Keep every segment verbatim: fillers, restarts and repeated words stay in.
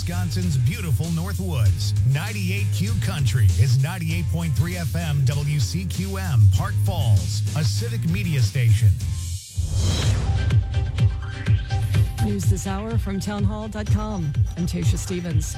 Wisconsin's beautiful Northwoods. ninety-eight Q Country is ninety-eight point three F M W C Q M, Park Falls, a civic media station. News this hour from townhall dot com. I'm Tasha Stevens.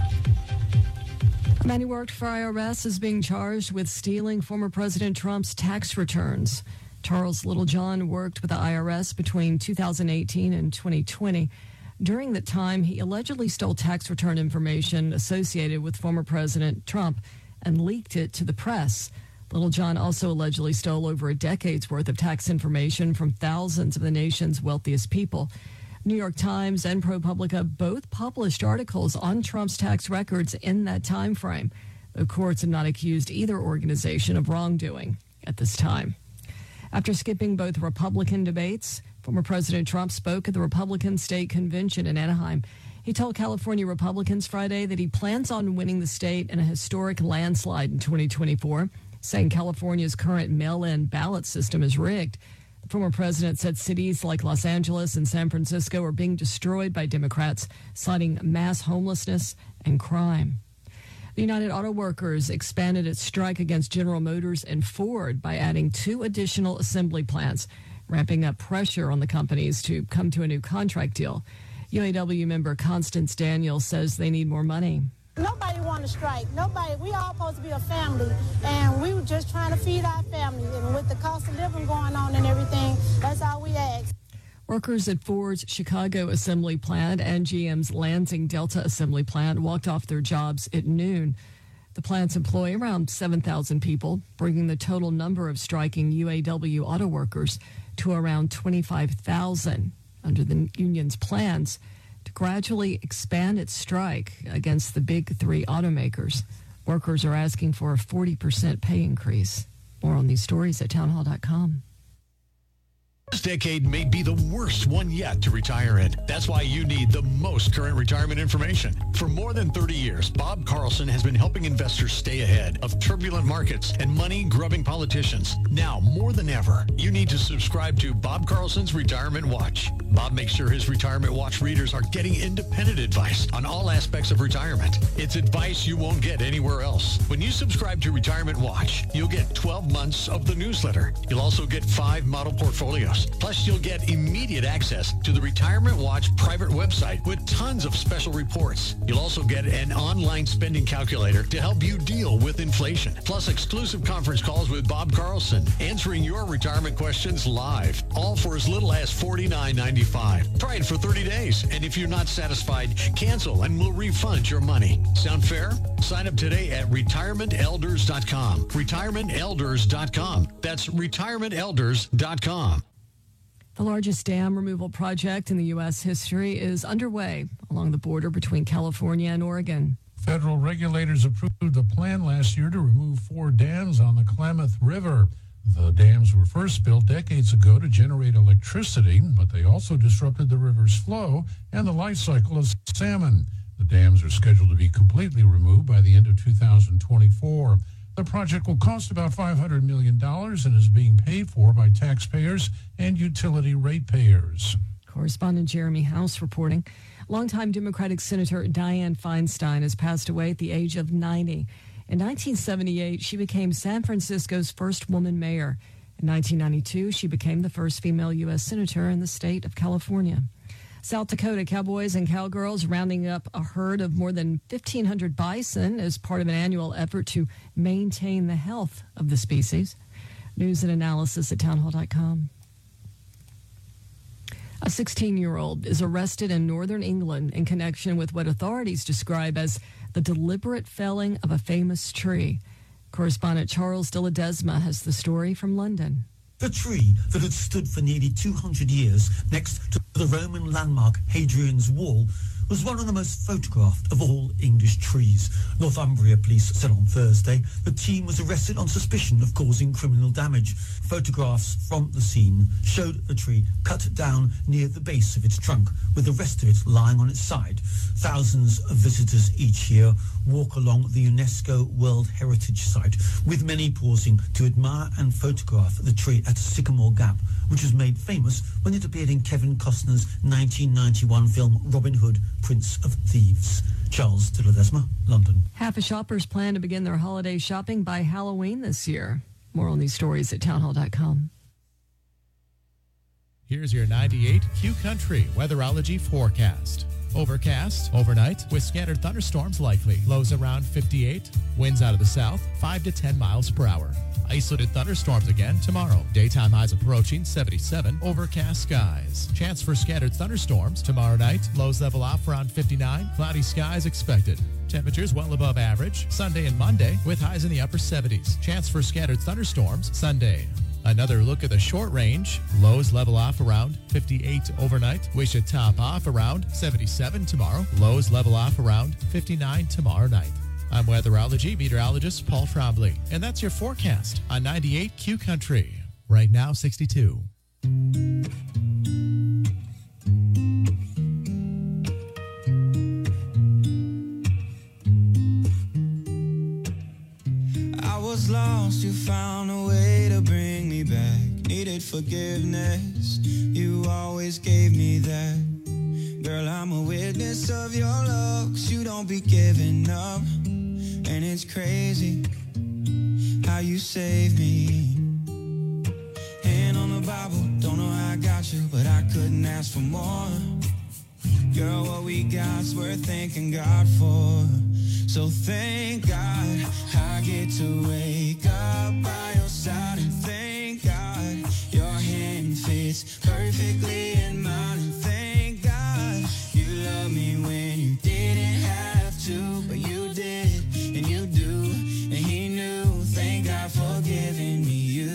A man who worked for I R S is being charged with stealing former President Trump's tax returns. Charles Littlejohn worked with the I R S between two thousand eighteen and twenty twenty. During that time, he allegedly stole tax return information associated with former President Trump and leaked it to the press. Littlejohn also allegedly stole over a decade's worth of tax information from thousands of the nation's wealthiest people. New York Times and ProPublica both published articles on Trump's tax records in that time frame. The courts have not accused either organization of wrongdoing at this time. After skipping both Republican debates, former President Trump spoke at the Republican State Convention in Anaheim. He told California Republicans Friday that he plans on winning the state in a historic landslide in twenty twenty-four, saying California's current mail-in ballot system is rigged. The former president said cities like Los Angeles and San Francisco are being destroyed by Democrats, citing mass homelessness and crime. The United Auto Workers expanded its strike against General Motors and Ford by adding two additional assembly plants, ramping up pressure on the companies to come to a new contract deal. U A W member Constance Daniels says they need more money. Nobody want to strike. Nobody. We all supposed to be a family, and we were just trying to feed our family. And with the cost of living going on and everything, that's all we ask. Workers at Ford's Chicago assembly plant and G M's Lansing Delta assembly plant walked off their jobs at noon. The plants employ around seven thousand people, bringing the total number of striking U A W auto workers to around twenty-five thousand under the union's plans to gradually expand its strike against the big three automakers. Workers are asking for a forty percent pay increase. More on these stories at townhall dot com. This decade may be the worst one yet to retire in. That's why you need the most current retirement information. For more than thirty years, Bob Carlson has been helping investors stay ahead of turbulent markets and money-grubbing politicians. Now, more than ever, you need to subscribe to Bob Carlson's Retirement Watch. Bob makes sure his Retirement Watch readers are getting independent advice on all aspects of retirement. It's advice you won't get anywhere else. When you subscribe to Retirement Watch, you'll get twelve months of the newsletter. You'll also get five model portfolios. Plus, you'll get immediate access to the Retirement Watch private website with tons of special reports. You'll also get an online spending calculator to help you deal with inflation. Plus, exclusive conference calls with Bob Carlson, answering your retirement questions live, all for as little as forty-nine ninety-five. Try it for thirty days, and if you're not satisfied, cancel and we'll refund your money. Sound fair? Sign up today at retirement elders dot com. retirement elders dot com. That's retirement elders dot com. The largest dam removal project in the U S history is underway along the border between California and Oregon. Federal regulators approved a plan last year to remove four dams on the Klamath River. The dams were first built decades ago to generate electricity, but they also disrupted the river's flow and the life cycle of salmon. The dams are scheduled to be completely removed by the end of two thousand twenty-four. The project will cost about five hundred million dollars and is being paid for by taxpayers and utility ratepayers. Correspondent Jeremy House reporting. Longtime Democratic Senator Dianne Feinstein has passed away at the age of ninety. In nineteen seventy-eight, she became San Francisco's first woman mayor. In nineteen ninety-two, she became the first female U S senator in the state of California. South Dakota cowboys and cowgirls rounding up a herd of more than fifteen hundred bison as part of an annual effort to maintain the health of the species. News and analysis at townhall dot com. A sixteen-year-old is arrested in northern England in connection with what authorities describe as the deliberate felling of a famous tree. Correspondent Charles de Ledesma has the story from London. The tree that had stood for nearly two hundred years next to the Roman landmark Hadrian's Wall was one of the most photographed of all English trees. Northumbria police said on Thursday the team was arrested on suspicion of causing criminal damage. Photographs from the scene showed the tree cut down near the base of its trunk, with the rest of it lying on its side. Thousands of visitors each year walk along the UNESCO World Heritage Site, with many pausing to admire and photograph the tree at Sycamore Gap, which was made famous when it appeared in Kevin Costner's nineteen ninety-one film Robin Hood, Prince of Thieves. Charles de Ledesma, London. Half of shoppers plan to begin their holiday shopping by Halloween this year. More on these stories at townhall dot com. Here's your ninety-eight Q Country weatherology forecast. Overcast overnight with scattered thunderstorms likely. Lows around fifty-eight. Winds out of the south, five to ten miles per hour. Isolated thunderstorms again tomorrow. Daytime highs approaching seventy-seven. Overcast skies. Chance for scattered thunderstorms tomorrow night. Lows level off around fifty-nine. Cloudy skies expected. Temperatures well above average Sunday and Monday with highs in the upper seventies. Chance for scattered thunderstorms Sunday. Another look at the short range. Lows level off around fifty-eight overnight. We should top off around seventy-seven tomorrow. Lows level off around fifty-nine tomorrow night. I'm weatherology meteorologist Paul Trombley, and that's your forecast on ninety-eight Q Country. Right now, sixty-two. I was lost, you found a way to bring me back. Needed forgiveness, you always gave me that. Girl, I'm a witness of your love, 'cause you don't be giving up. And it's crazy how you saved me. Hand on the Bible, don't know how I got you, but I couldn't ask for more. Girl, what we got's worth thanking God for. So thank God I get to wake up by your side, and thank God your hand fits perfectly in mine, and thank God you love me when you didn't have to, but you did, and you do, and he knew. Thank God for giving me you.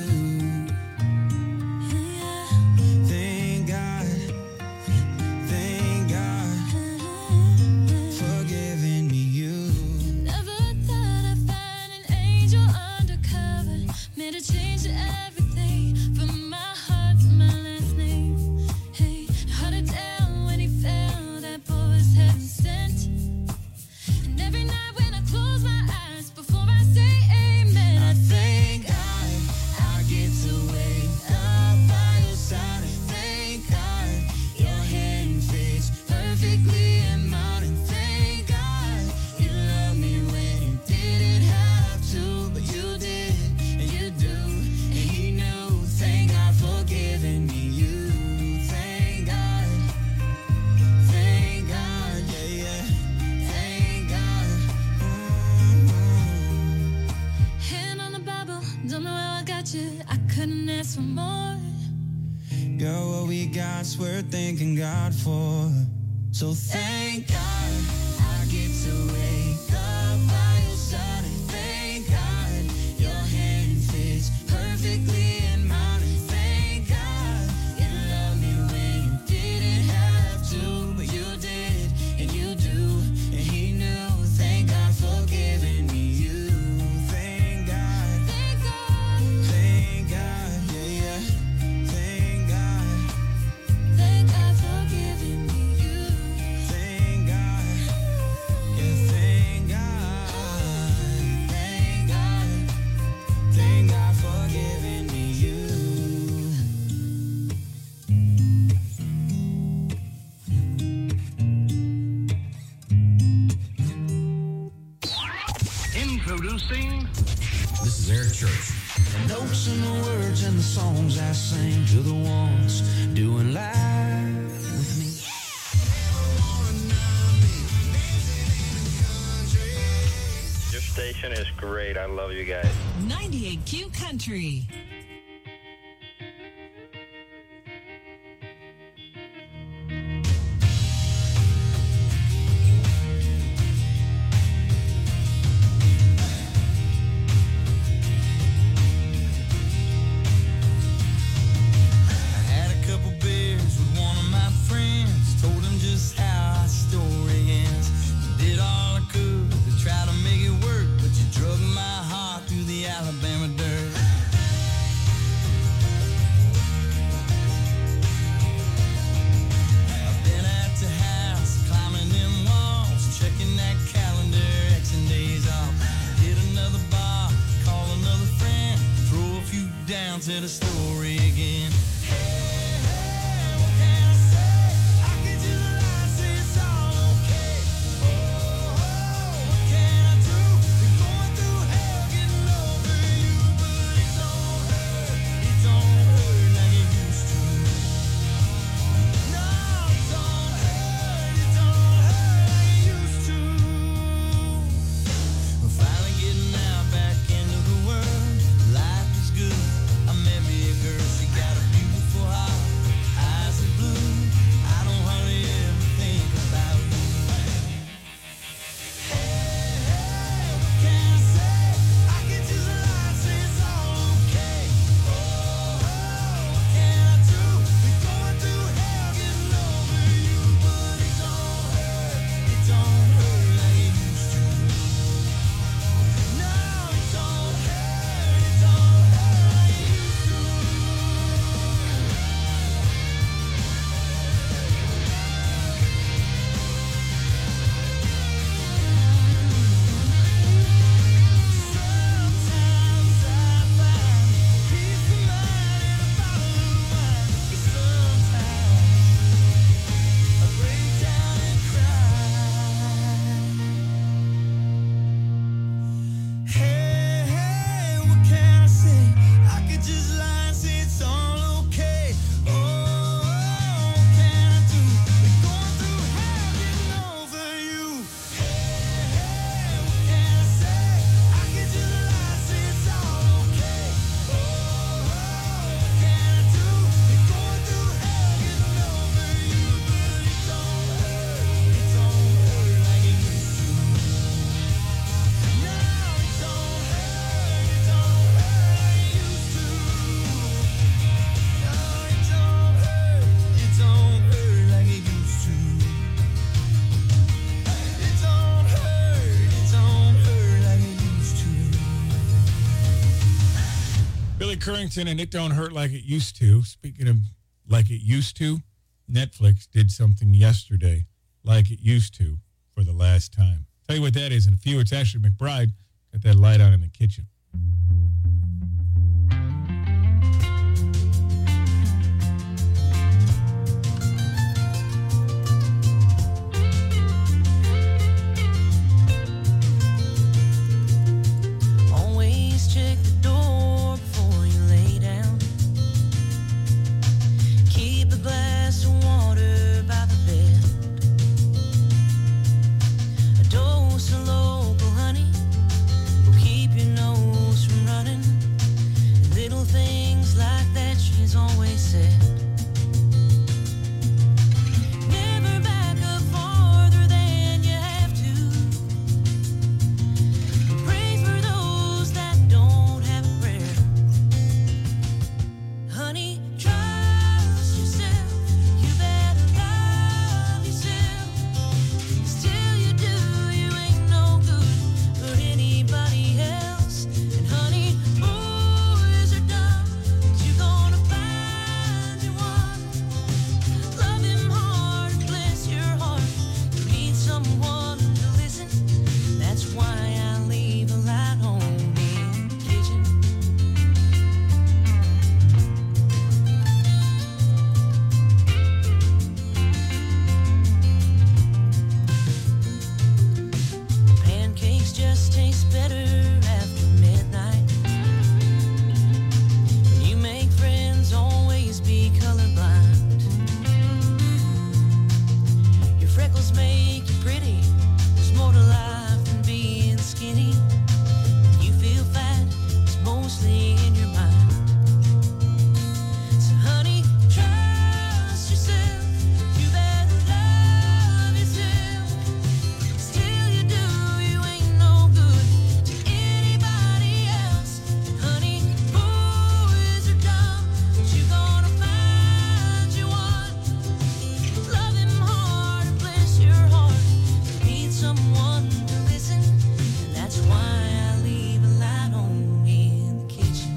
Thank God, thank God for giving me you. Never thought I'd find an angel undercover, made a change to everything from my heart to my last name. Hey, hard it down when he fell, that boy was heaven sent. And every night when I close my eyes before I say amen, I thank God I get to wake up by your side, and thank God your hand fits perfectly in mine, and thank God you love me when you didn't have to, but you did, and you do, and he knew. Thank God for giving me you. Thank God, thank God, yeah, yeah, thank God. Mm-hmm. hand on the Bible, don't know how I got you, I couldn't ask for more. Girl, what we got's worth thanking God for. So thank God I get to wake up by your side, and thank God your hand fits perfectly in mine, and thank God you love me when you didn't have to, but you did, and you do, and he knew. Thank God for giving me you. Thank God, Thank God, thank God, yeah, yeah, thank God. thank God for giving me you. Thank God, yeah, thank God, thank God, thank God for giving me you. Introducing. This is Eric Church. The notes and the words and the songs I sing to the ones doing live with me. Your station is great. I love you guys. ninety-eight Q Country. I had a couple beers with one of my friends, told him just how our story ends. You did all I could to try to make it work, but you drug my heart through the Alabama dirt. I've been at the house, climbing them walls, checking that calendar, Xing days off. Hit another bar, call another friend, throw a few down to the story again. Currington and It Don't Hurt Like It Used To. Speaking of like it used to, Netflix did something yesterday like it used to for the last time. Tell you what that is in a few. It's Ashley McBride. Got that light on in the kitchen. Always check the door before you lay down. Keep a glass of water by the bed. A dose of local honey will keep your nose from running. Little things like that, she's always said. Never back up farther than you have to. Pray for those that don't have a prayer. Honey, trust yourself. You better love yourself. 'Cause till you do, you ain't no good for anybody else. And honey, boys are dumb, but you gonna find you one. Love him hard, bless your heart. You need someone to listen. That's why I leave a light on in the kitchen. Pancakes just taste better after midnight. When you make friends, always be colorblind. Your freckles make you pretty. There's more to life than being skinny. When you feel fat, it's mostly in your mind. So honey, trust yourself. You better love yourself. 'Cause till you do, you ain't no good to anybody else. Honey, boys are dumb, but you gonna find you one. Love him hard and bless your heart. You need someone to listen, and that's why I leave a light on in the kitchen.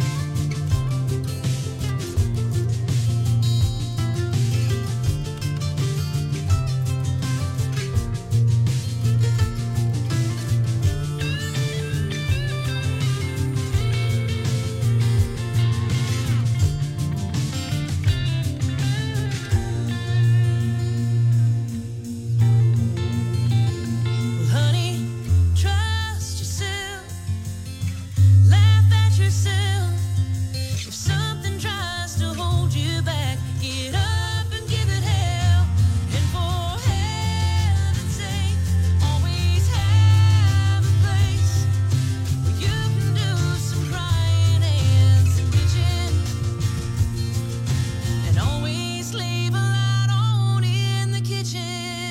Well, honey, trust yourself. Laugh at yourself. If something tries to hold you back, get up and give it hell. And for heaven's sake, always have a place where you can do some crying and some bitching. And always leave a light on in the kitchen.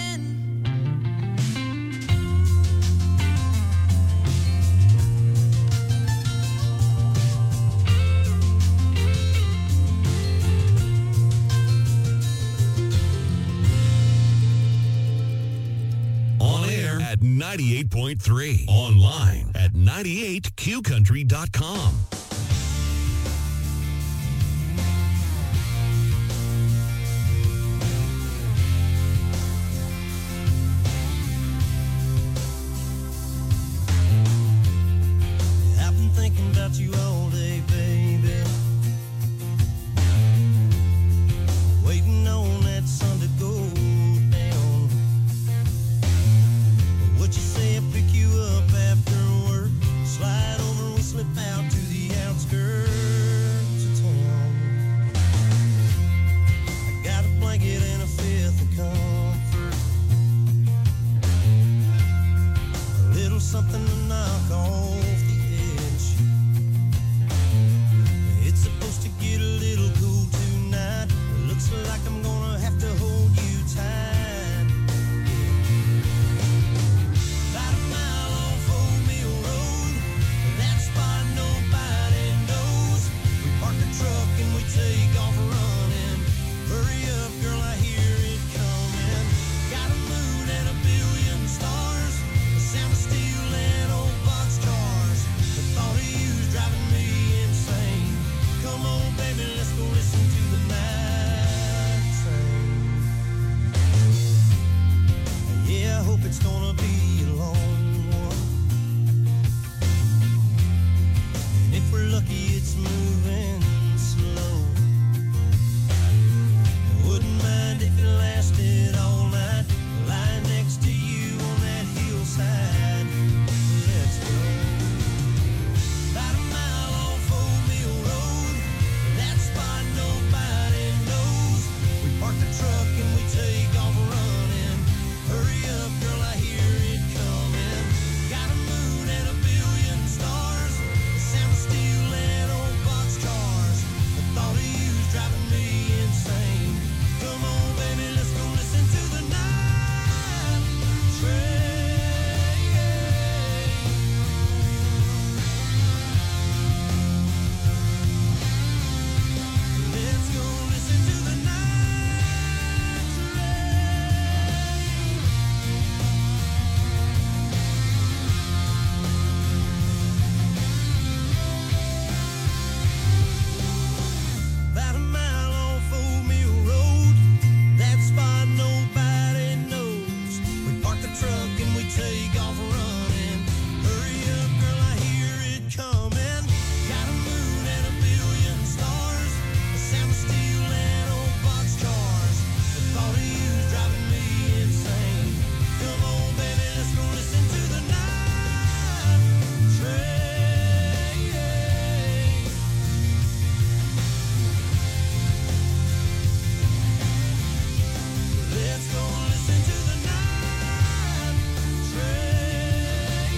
On air at ninety-eight point three. Online at ninety-eight q country dot com. I've been thinking about you all day, baby. Waiting on that sun to go down. What you say, I pick you up after work. Slide over, we'll slip out to the outskirts of town. I got a blanket and a fifth of comfort. A little something to knock off the edge. it's gonna be a long one. And if we're lucky, it's moving slow. I wouldn't mind if it lasted all night, lying next to you on that hillside. Let's go. About a mile off Old Mill Road, that spot nobody knows. We park the truck and we take off running. Hurry up, girl, I hear it coming. Got a moon and a billion stars, the sound of steel and old boxcars. The thought of you's driving me insane. Come on, baby, let's go listen to the night train. Let's go listen to the night train. About a mile off Old Mill Road, that spot nobody knows. We park the truck and we take off running. Hurry up, girl, I hear it coming. Got a moon and a billion stars, the sound of steel and old boxcars. The thought of you's driving me insane. Come on, baby, let's go listen to the night train. Let's go listen to the night train.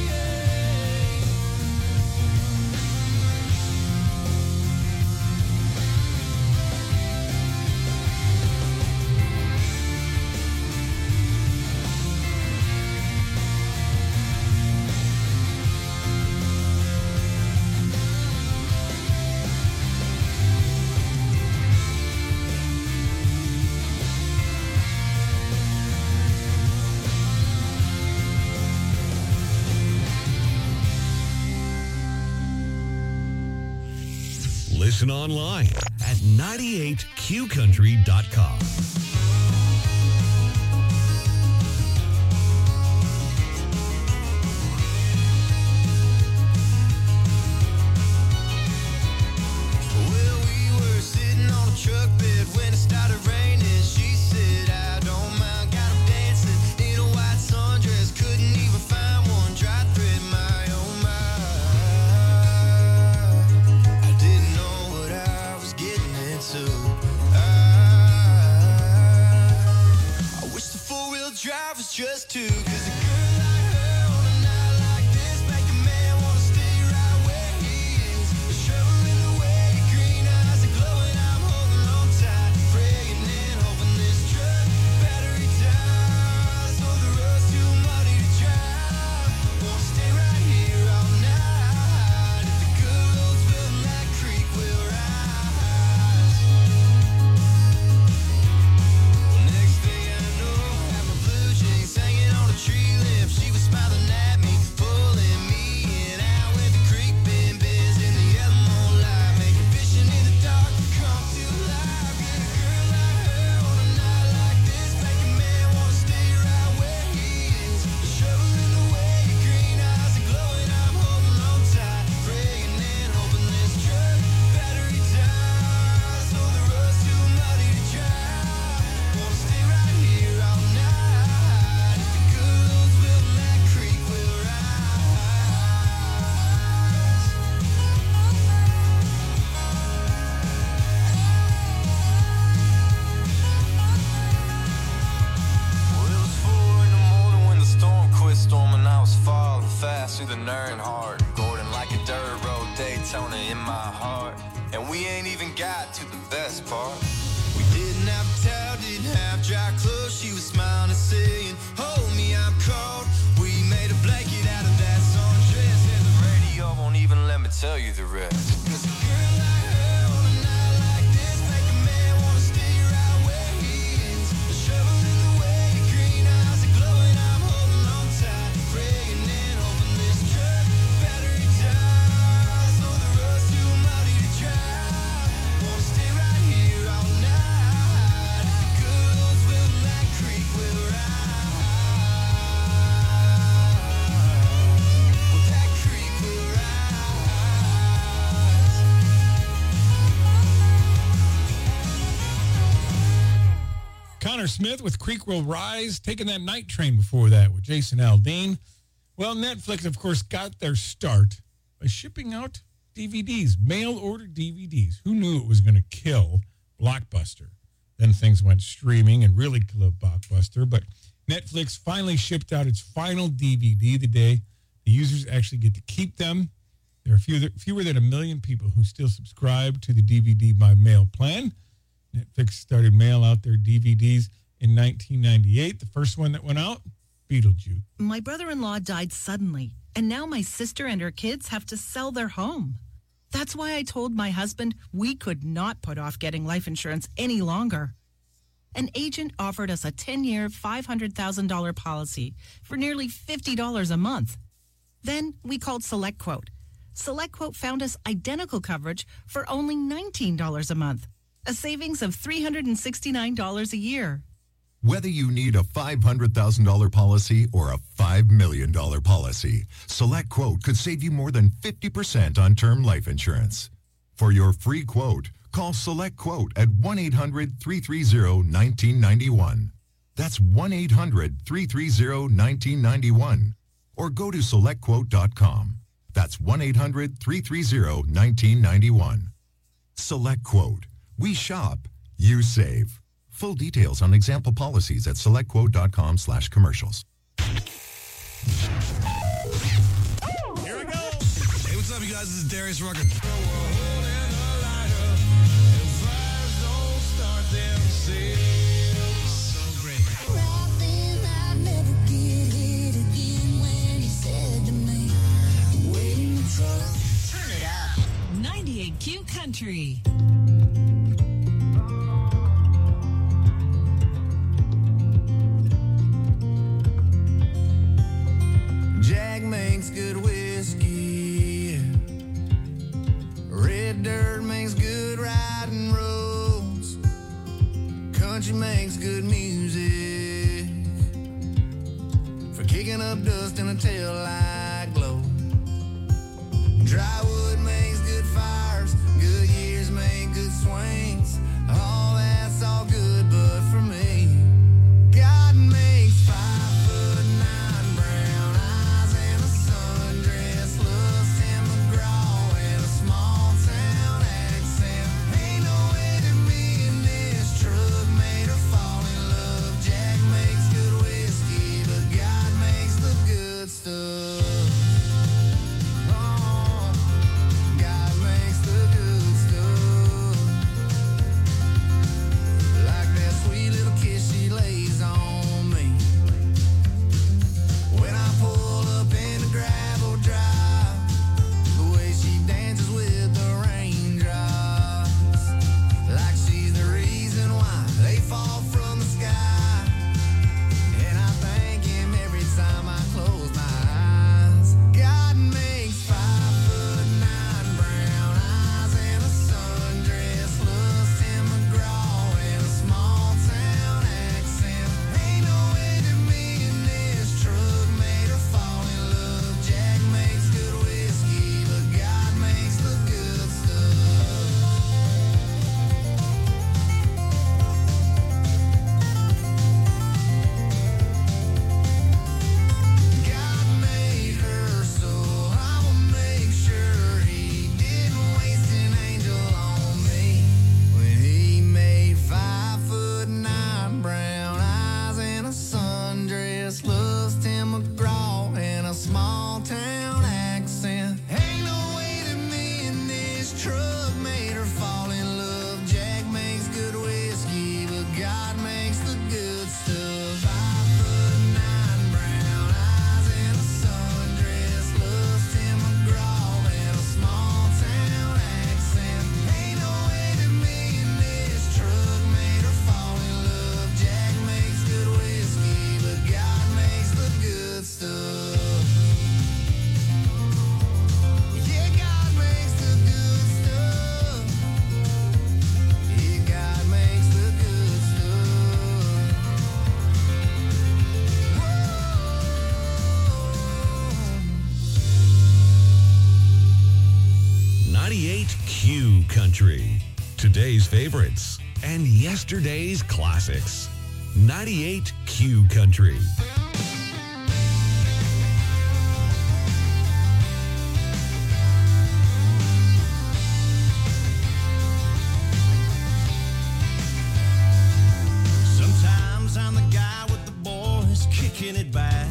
Listen online at ninety-eight q country dot com. Well, we were sitting on a truck bed when it started raining. She said, I don't mind, got 'em dancing in a white sundress. Couldn't even find one dry thread, my oh my. I didn't know what I was getting into. I, I wish the four-wheel drive was just two, 'cause a girl like her on a night like this make a man wanna stay right where he is. The shovel in the way, your green eyes are glowing. I'm holding on tight, praying and hoping this truck battery dies. So the road's too muddy to drive. Wanna stay right here all night. If the good roads will that creek will rise. Well, next thing I know, I have my blue jeans hanging on a tree limb. She was smiling at me, pulling me in out with the creek bend bends in the yellow moonlight, making fishing in the dark come to life. Yeah, a girl like her on a night like this make a man wanna stay right where he is. The shovel in the way, your green eyes are glowing. I'm holding on tight, praying and hoping this truck battery dies. So the road's too muddy to drive. Wanna stay right here all night. If the good roads will that creek will rise. Well, it was four in the morning when the storm quit storming. I was falling fast through the Earnhardt, Gordon like a dirt road, Daytona in my heart. And we ain't even got to the best part. We didn't have a towel, didn't have dry clothes. She was smiling and saying, hold me, I'm cold. We made a blanket out of that sundress, and the radio won't even let me tell you the rest. 'Cause a girl like her on a night like this make a man wanna stay right where he is. The shovel in the way, your green eyes are glowing. I'm holding on tight, praying and hoping this truck battery dies. So the road's too muddy to drive. Wanna stay right here all night. If the good roads will that creek will rise. Connor Smith with Creek Will Rise, taking that night train before that with Jason Aldean. Well, Netflix, of course, got their start by shipping out D V Ds, mail-order D V Ds. Who knew it was going to kill Blockbuster? Then things went streaming and really killed Blockbuster. But Netflix finally shipped out its final D V D the day the users actually get to keep them. There are fewer, fewer than a million people who still subscribe to the D V D by mail plan. Netflix started mail out their D V Ds in nineteen ninety-eight. The first one that went out, Beetlejuice. My brother-in-law died suddenly, and now my sister and her kids have to sell their home. That's why I told my husband we could not put off getting life insurance any longer. An agent offered us a ten-year, five hundred thousand dollars policy for nearly fifty dollars a month. Then we called SelectQuote. SelectQuote found us identical coverage for only nineteen dollars a month, a savings of three hundred sixty-nine dollars a year. Whether you need a five hundred thousand dollars policy or a five million dollars policy, SelectQuote could save you more than fifty percent on term life insurance. For your free quote, call SelectQuote at one eight hundred, three three zero, one nine nine one. That's one eight hundred, three three zero, one nine nine one. Or go to select quote dot com. That's one eight hundred, three three zero, one nine nine one. SelectQuote. We shop, you save. Full details on example policies at selectquote.com slash commercials. Here we go. Hey, what's up, you guys? This is Darius Rucker. So great. Turn it up. ninety-eight Q Country. Jack makes good whiskey. Red dirt makes good riding roads. Country makes good music for kicking up dust in a tail light glow. Dry wood makes good fires. Good years make good swings. All that's all good, but for me, God makes five foot nine brown eyes and a sundress looks Tim McGraw and a small town accent. Ain't no way that me and this truck made her fall in love. Jack makes good whiskey, but God makes the good stuff. Oh, God makes the good stuff. Like that sweet little kiss she lays on me when I pull up in the gravel drive. The way she dances with the raindrops, like she's the reason why they fall from the sky. And I thank him every time I close my eyes. God makes five foot nine brown eyes and a sundress looks Tim McGraw and a small town accent. Ain't no way that me and this truck made her fall in love. Jack makes good whiskey, but God makes the good stuff. God made her, so I will make sure he didn't waste an angel on me when he made five foot nine brown eyes and a sundress loves Tim McGraw and a small town accent. Ain't no way that me and this truck made her fall in love. Jack makes good whiskey, but God makes the good stuff. Five foot nine brown eyes and a sundress loves Tim McGraw and a small town accent. Ain't no way that me and this truck made her fall in love. Jack makes good whiskey, but God makes the good stuff. Yeah, God makes the good stuff. Yeah, God makes the good stuff. ninety-eight Q Country. Today's favorites and yesterday's classics. ninety-eight Q Country. Sometimes I'm the guy with the boys kicking it back,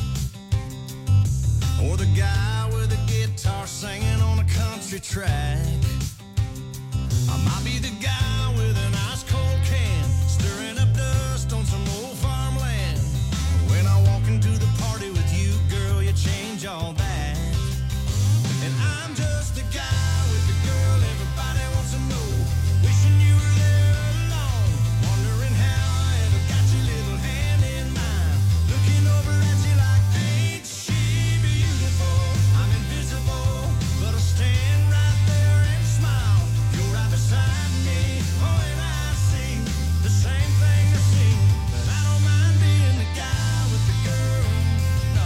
or the guy with the guitar singing on a country track. I might be the guy with an ice cold can, stirring up dust on some old farmland. When I walk into the party with you, girl, you change all that. And I'm just the guy with the girl everybody wants to know, wishing you were there alone, wondering how I ever got your little hand in mine, looking over at you like, ain't she beautiful? I'm invisible, but I stand right there and smile. You're right beside me, oh, and I see the same thing I see. But I don't mind being the guy with the girl, no.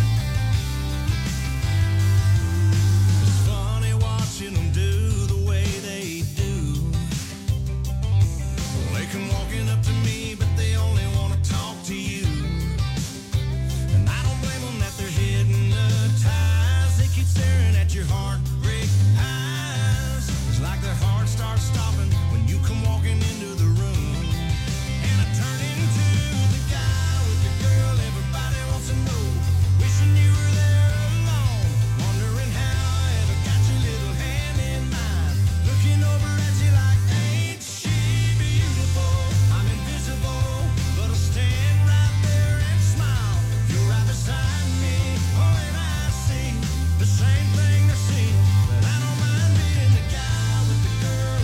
It's funny watching them do the way they do. They come walking up to me, but they only want to talk to you. And I don't blame them that they're hypnotized. They keep staring at your heartbreak eyes. It's like their heart starts stopping when you come walking into the room. And I turn into the guy with the girl everybody wants to know, wishing you were there alone, wondering how I ever got your little hand in mine, looking over at you like, ain't she beautiful? I'm invisible, but I stand right there and smile. You're right beside me, oh, and I see the same thing I see. But I don't mind being the guy with the girl,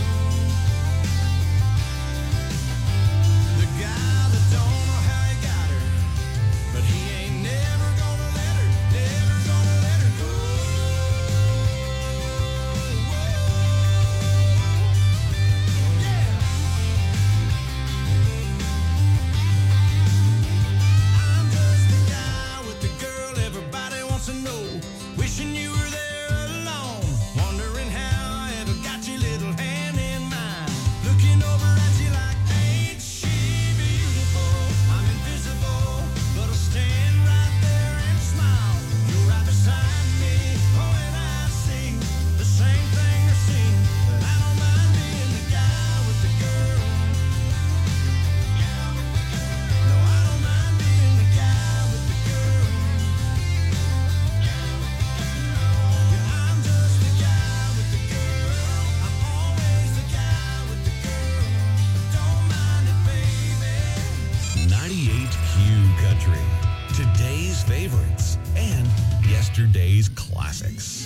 the guy that don't know how he got her, but he ain't never gonna let her, never gonna let her go. I'm just the guy with the girl everybody wants to know, wishing you were there alone, wondering how I ever got your little hand in mine, looking over at you like, ain't she beautiful? I'm invisible, but I stand right there and smile. You're right beside me, oh, and I see the same thing I see. But I don't mind being the guy with the girl. No, I don't mind being the guy with the girl. Yeah, I'm just the guy with the girl. I'm always the guy with the girl. Don't mind it, baby. ninety-eight Q Country. Today's favorites and yesterday's classics.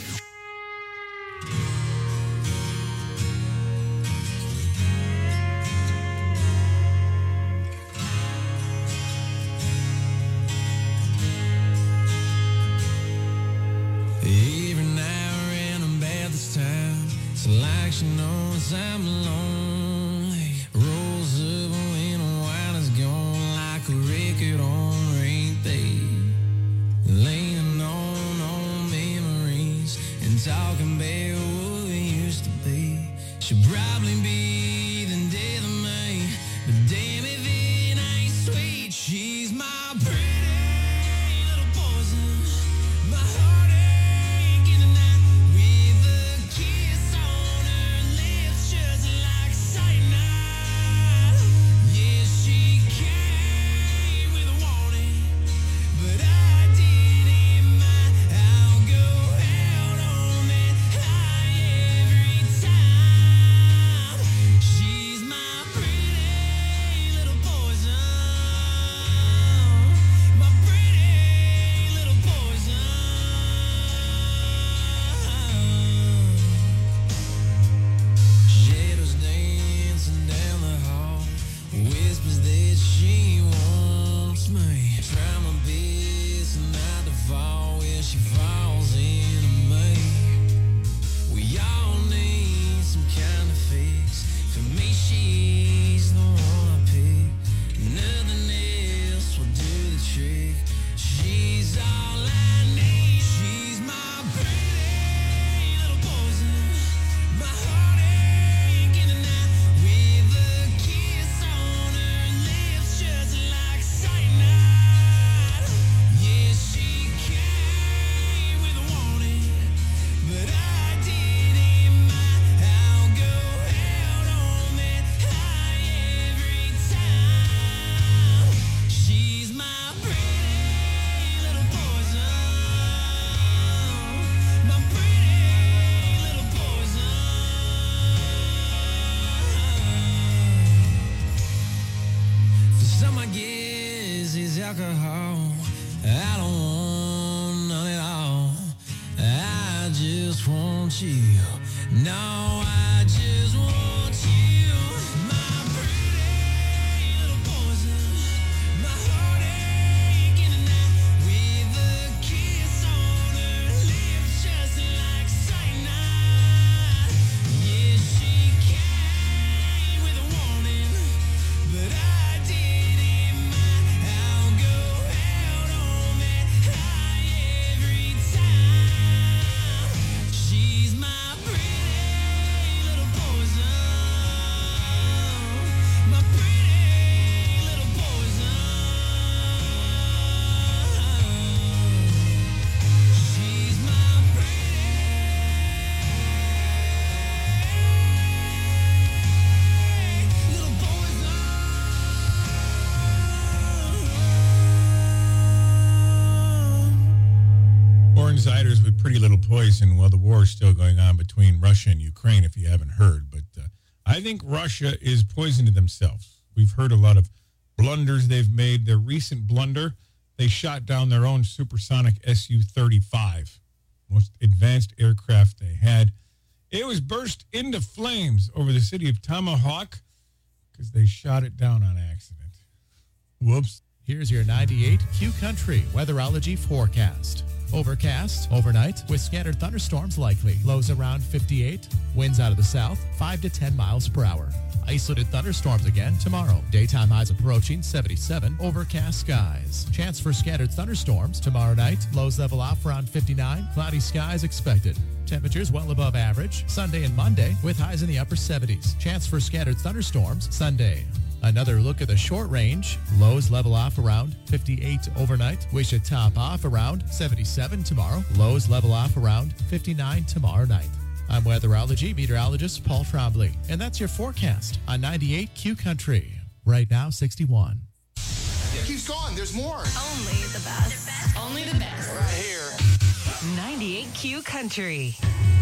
Every now and then I'm bad this time. It's like she knows I'm lonely. Rolls up when the wine is gone like a record on repeat. Leaning on old memories and talking about what we used to be. She'll probably be the death of me, but damn if it ain't sweet. She's my pretty little poison, my heartache in the night, with a kiss on her lips just like is alcohol. I don't want none at all. I just want you. No, I just want you. My pretty little poison. My heartache in the night. With a kiss on her lips, just like cyanide. Yeah, she came with a warning, but I didn't mind. I'll go out on that high every time. She's my pretty little poison. My pretty little poison. She's my pretty little poison. Foreign Insiders with Pretty Little Poison. Well, the war is still going on between Russia and Ukraine, if you haven't heard. But uh, I think Russia is poisoning themselves. We've heard a lot of blunders they've made. Their recent blunder, they shot down their own supersonic S U thirty-five, most advanced aircraft they had. It was burst into flames over the city of Tomahawk because they shot it down on accident. Whoops. Here's your ninety-eight Q Country weatherology forecast. Overcast overnight with scattered thunderstorms likely. Lows around fifty-eight. Winds out of the south, five to ten miles per hour. Isolated thunderstorms again tomorrow. Daytime highs approaching seventy-seven. Overcast skies. Chance for scattered thunderstorms tomorrow night. Lows level off around fifty-nine. Cloudy skies expected. Temperatures well above average. Sunday and Monday with highs in the upper seventies. Chance for scattered thunderstorms Sunday. Another look at the short range. Lows level off around fifty-eight overnight. We should top off around seventy-seven tomorrow. Lows level off around fifty-nine tomorrow night. I'm weatherology meteorologist Paul Trombley, and that's your forecast on ninety-eight Q Country. Right now, sixty-one. It keeps going. There's more. Only the best. Only the best. Right here. ninety-eight Q Country.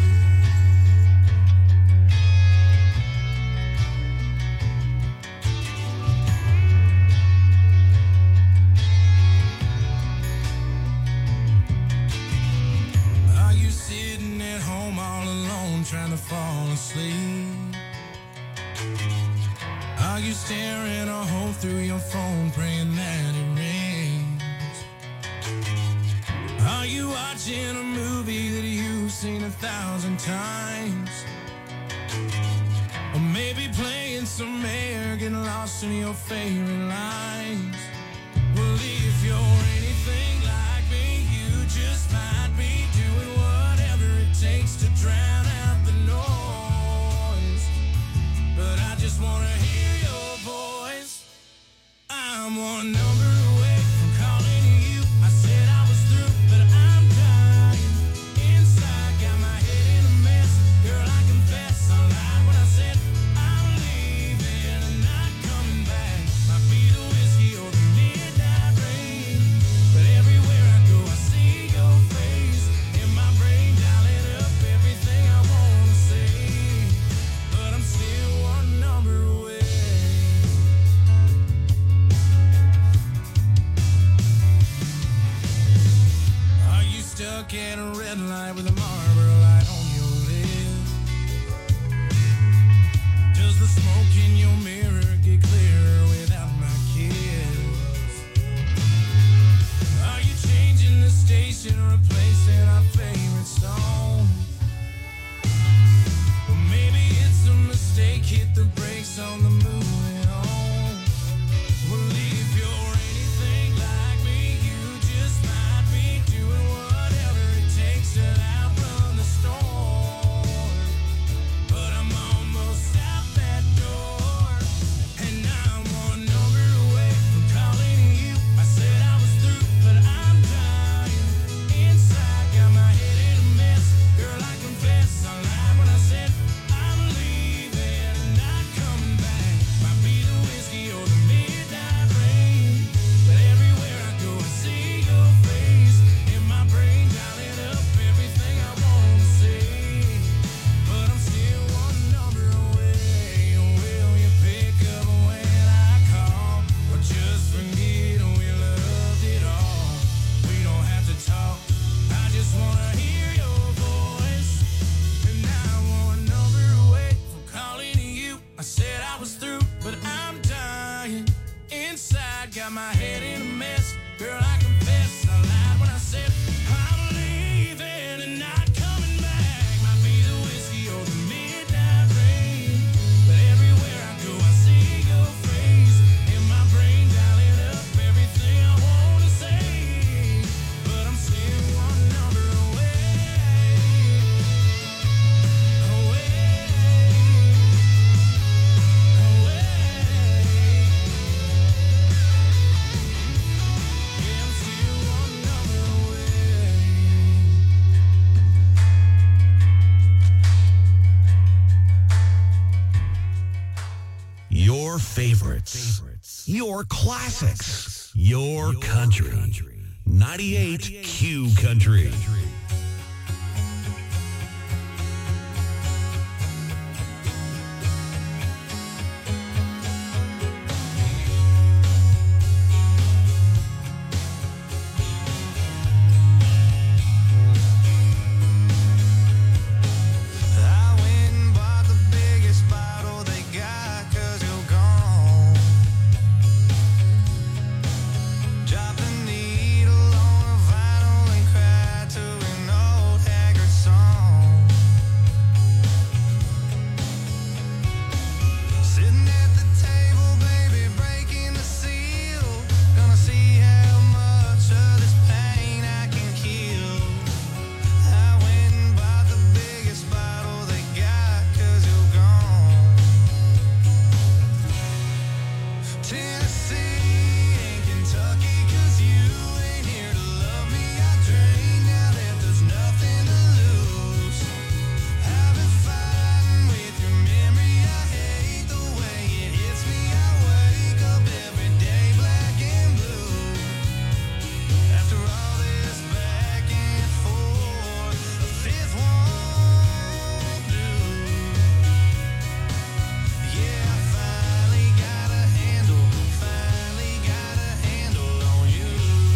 Are you sitting at home all alone trying to fall asleep? Are you staring a hole through your phone praying that it rains? Are you watching a movie that you've seen a thousand times? Or maybe playing some air, getting lost in your favorite lines? Well, if you're anything like me, you just might be doing whatever it takes to drown out the noise. But I just want to hear your voice. I'm one number away from calling you. I said I was through, but I'm dying. Inside, got my head in a mess. Girl, I confess, I lied when I said I'm leaving and not coming back. Might be the whiskey or the midnight rain, but everywhere I go, I see your face. In my brain, dialing up everything I want to say. But I'm still one number away. Are you stuck at a red light with a Marlboro light on your lip? Does the smoke in your mirror get clearer without my kiss? Are you changing the station, replacing our favorite song? Or maybe it's a mistake, hit the brakes on the moving on. Well, if you're anything like me, you just might be doing whatever it takes to outrun the storm. But I'm almost out that door, and I'm one number away from calling you. I said I was through, but I'm dying. Inside, got my head in a mess. Girl, I confess, I lied when I said I'm leaving and not coming back. mess. Girl, I confess, I lied when I said I'm leaving and not coming back. Might be the whiskey or the midnight rain, but everywhere I go I see your face. In my brain dialing up everything I want to say, but I'm still one number away. Away. Away. Yeah, I'm still one number away. Your favorites, your classics, your country. ninety-eight Q Country. I went and bought the biggest bottle they got 'cause you're gone. Drop the needle on a vinyl and cry to an old haggard song. Sitting at the table, baby, breaking the seal. Gonna see how much of this pain I can kill. I went and bought the biggest bottle they got 'cause you're gone. Tennessee and Kentucky 'cause you ain't here to love me. I drink now that there's nothing to lose. I've been fighting with your memory. I hate the way it hits me. I wake up every day black and blue. After all this back and forth, a fifth won't do. Yeah, I finally got a handle, finally got a handle on you.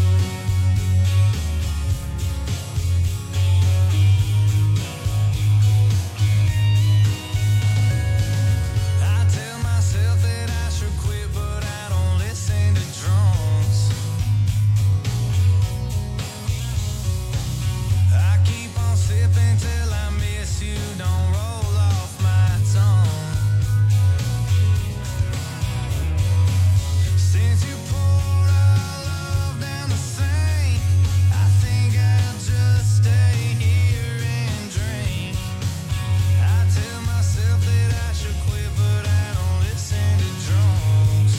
I tell myself that I should quit, but I don't listen to drunks. I keep on sipping till I miss you, don't roll off my tongue. Since you poured our love down the sink, I think I'll just stay here and drink. I tell myself that I should quit, but I don't listen to drunks.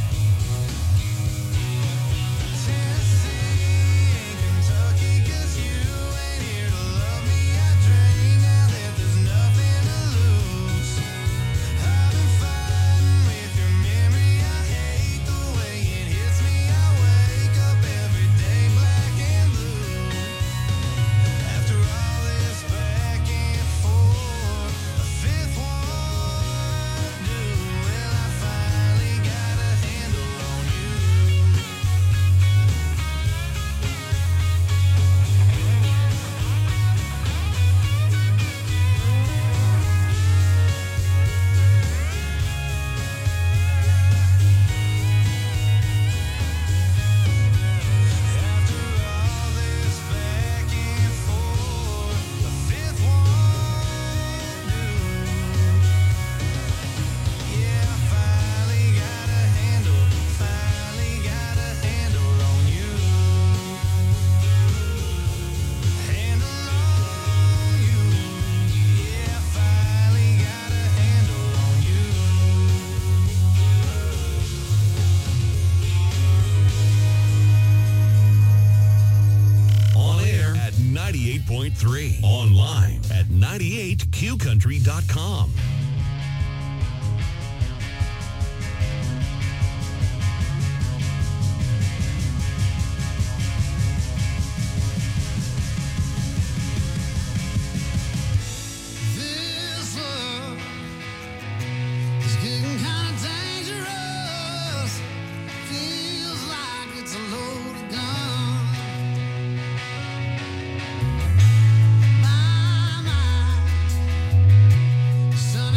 Tennessee and Kentucky 'cause you ain't here to love me. I drink now that there's nothing to lose. I've been fighting with your memory. I hate the way it hits me. I wake up every day black and blue. After all this back and forth, a fifth won't do. Well, I finally got a handle on you. After all this back and forth, a fifth won't do. Yeah, I finally got a handle, finally got a handle on you. Handle on you. Yeah, I finally got a handle on you. On air at ninety-eight point three. Online at ninety-eight Q country dot com. This love is getting kind of dangerous. Feels like it's a loaded gun. My mind, son,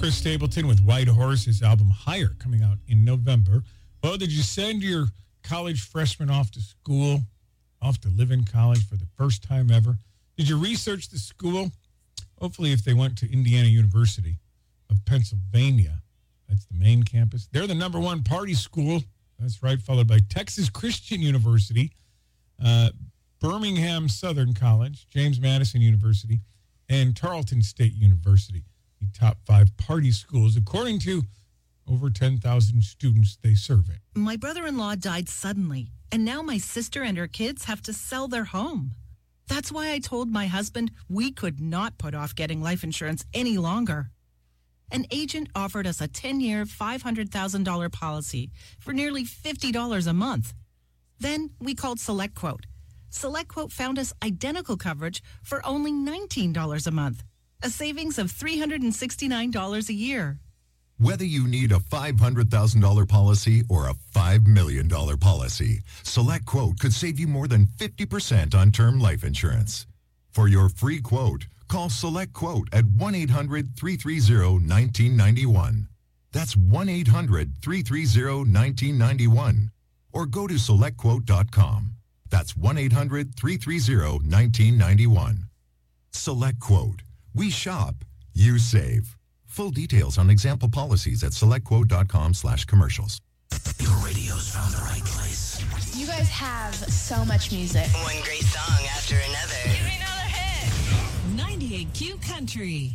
Chris Stapleton with White Horse, his album Higher, coming out in November. Well, did you send your college freshman off to school, off to live in college for the first time ever? Did you research the school? Hopefully, if they went to Indiana University of Pennsylvania, that's the main campus. They're the number one party school. That's right, followed by Texas Christian University, uh, Birmingham Southern College, James Madison University, and Tarleton State University, the top five party schools, according to over ten thousand students they surveyed. My brother-in-law died suddenly, and now my sister and her kids have to sell their home. That's why I told my husband we could not put off getting life insurance any longer. An agent offered us a ten-year, five hundred thousand dollars policy for nearly fifty dollars a month. Then we called SelectQuote. SelectQuote found us identical coverage for only nineteen dollars a month, a savings of three hundred sixty-nine dollars a year. Whether you need a five hundred thousand dollars policy or a five million dollars policy, SelectQuote could save you more than fifty percent on term life insurance. For your free quote, call SelectQuote at one eight hundred, three three zero, one nine nine one. That's one eight hundred, three three zero, one nine nine one. Or go to select quote dot com. That's one eight hundred, three three zero, one nine nine one. SelectQuote. We shop, you save. Full details on example policies at selectquote.com slash commercials. Your radio's found the right place. You guys have so much music. One great song after another. Give me another hit. ninety-eight Q Country.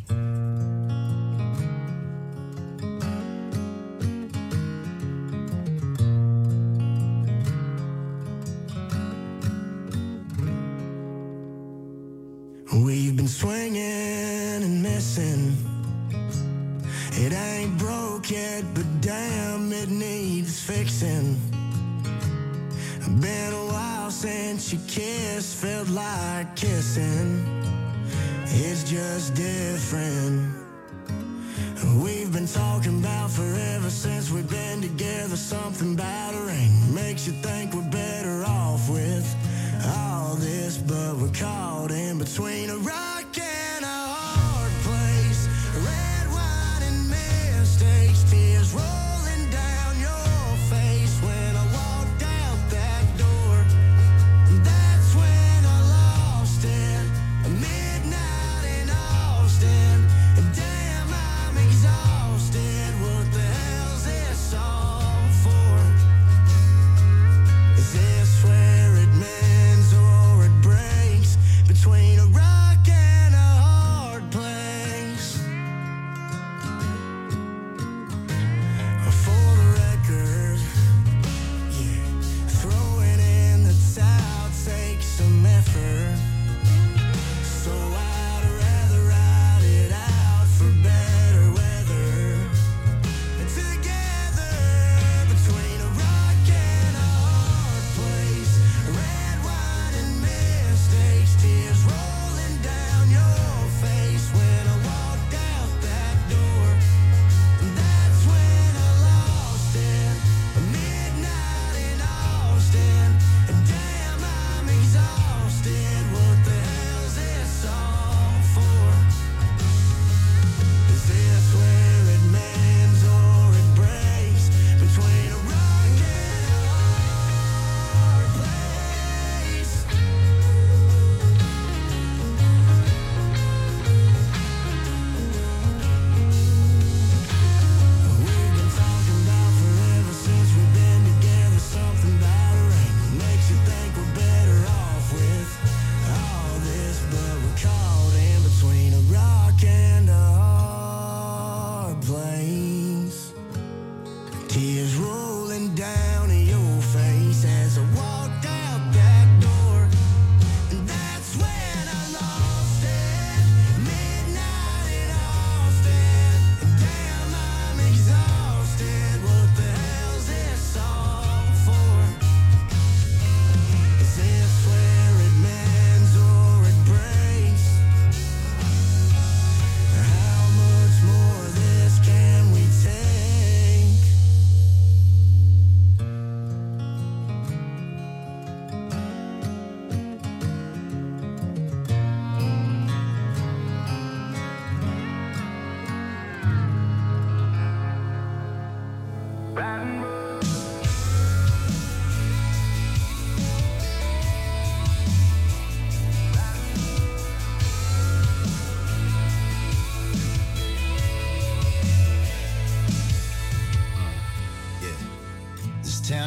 We've been swinging and missing. It ain't broke yet, but damn, it needs fixing. Been a while since you kissed, felt like kissing. It's just different. We've been talking about forever since we've been together. Something about a ring makes you think we're better off with all this, but we're caught in between a rock and a hard place. Red wine and mistakes, tears rolling down your face. When I walked out that door, that's when I lost it. Midnight in Austin, damn, I'm exhausted. What the hell's this all for? Is this where it mends or it breaks? Between a rock and a hard place.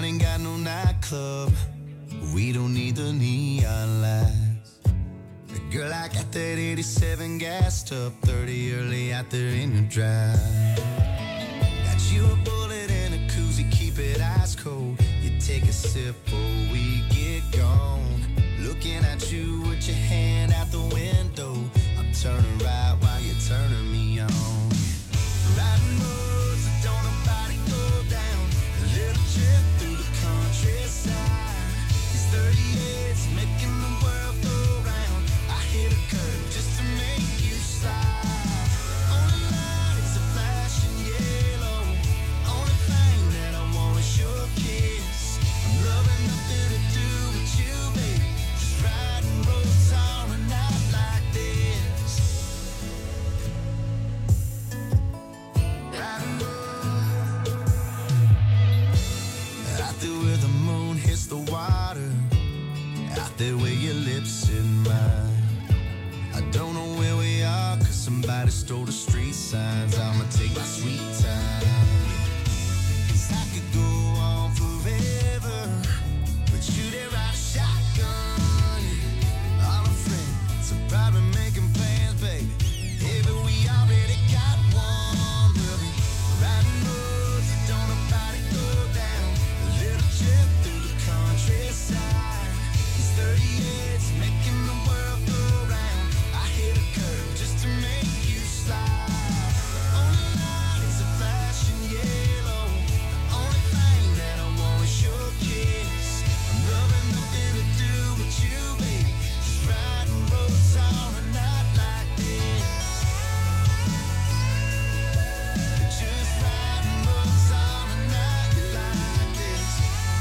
ain't got no nightclub. We don't need the neon lights. Girl, I got that eighty-seven gassed up, thirty early out there in your drive. Got you a bullet and a koozie, keep it ice cold. You take a sip before we get gone. Looking at you with your hand out the window. I'm turning right while you're turning me on. Riding roads that don't nobody go down. A little trip through the countryside. These thirty-eights making the world go round. I hit a curve just to make you slide. Only light is a flashing yellow. Only thing that I want is your kiss. I'm loving nothing to do with you, baby. Just riding roads on a night like this. Riding roads out there where the moon hits the water. Out there where your lips in mine. I don't know where we are, cause somebody stole the street signs. I'ma take my sweet time. Cause I could go on forever, but you there ride a shotgun. All our friends are probably making plans, baby. Hey, but we already got one. We'll be riding roads that don't nobody go down. A little trip through the countryside. These thirty-eights making the world go round. I hit a curve just to make you slide. The only light is a flashing yellow. The only thing that I want is your kiss. I'm loving nothing to do with you, baby. Just riding roads on a night like this. Just riding roads on a night like this.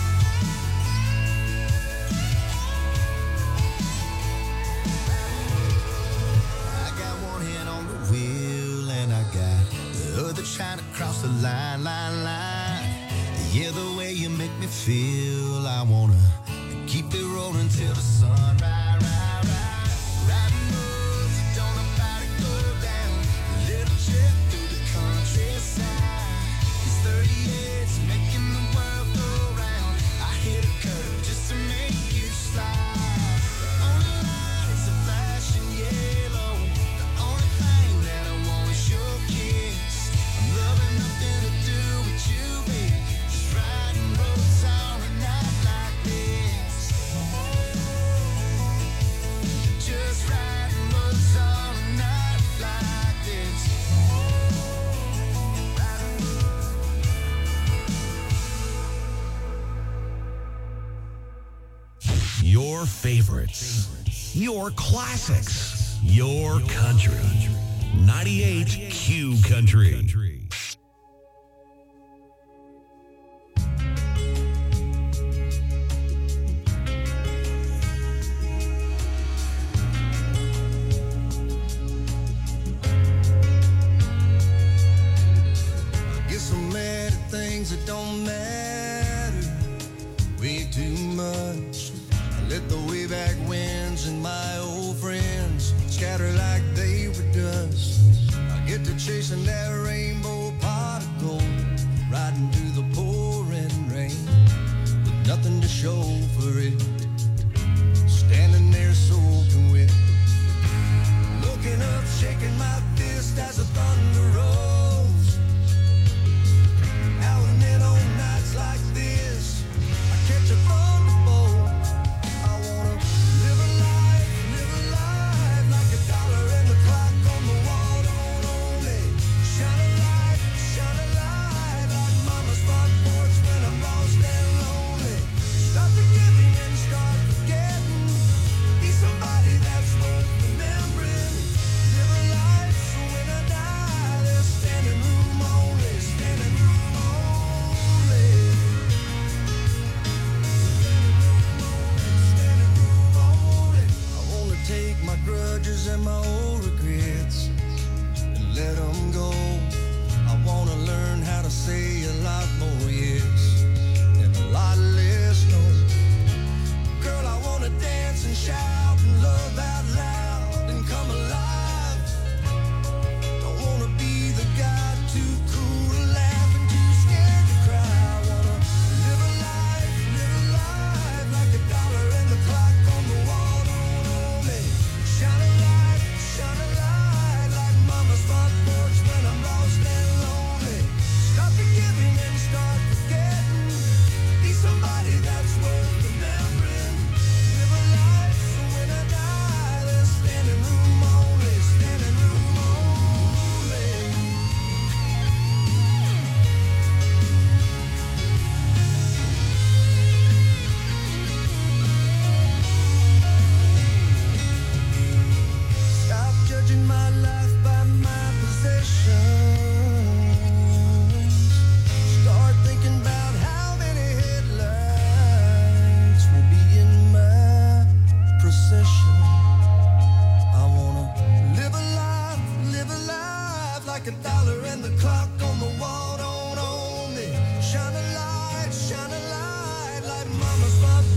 I got one hand on the wheel and I got the other trying to cross the line, line, line. Yeah, the way you make me feel, I wanna keep it rolling till the sun rise, rise, rise. Riding roads that don't nobody go down. A little trip through the countryside. These thirty-eights making the world go round. I hit a curve just to make you slide. The only light is a flashing yellow. The only thing that I want is your kiss. I'm loving nothing to do with you, baby. Just riding roads on a night like this. Just riding roads on a night like this. Your favorites, your classics, your country. ninety-eight Q Country. Get so mad at things that don't matter way too much. I let the way back winds and my old friends scatter like they were dust. I get to chasing that rainbow pot of gold, riding through the pouring rain with nothing to show for it. Standing there soaking wet, looking up, shaking my fist as the thunder rolls. Now and then on nights like this, I catch a thunderbolt. I wanna live a life, live a life like a dollar in the clock on the wall. Don't only shine color and the clock